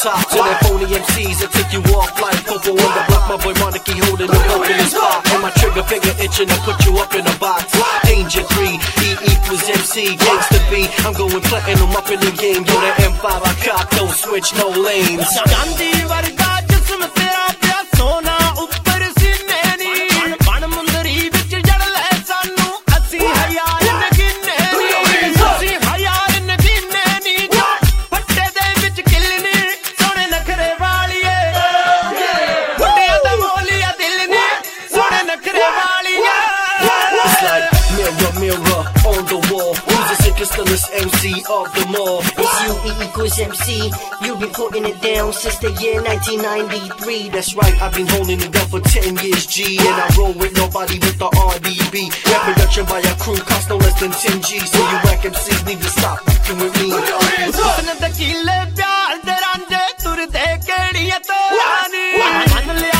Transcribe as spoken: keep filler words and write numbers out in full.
top to them phony M Cs that take you off like Popo on the block. My boy Monarchy holding the dope in his spot. And my trigger finger itching to put you up in a box. Danger three, E equals M C, gangsta B. I'm going platinum up in the game. Yo, that M five I cop, don't switch, no lanes. Mirror on the wall, who's the sickest M C of them all? It's you, E equals M C. You've been putting it down since the year nineteen ninety-three. That's right, I've been holding it down for ten years, G. And I roll with nobody with the R D B. Rap production by a crew cost no less than ten G. So you whack M Cs need to stop fucking with me.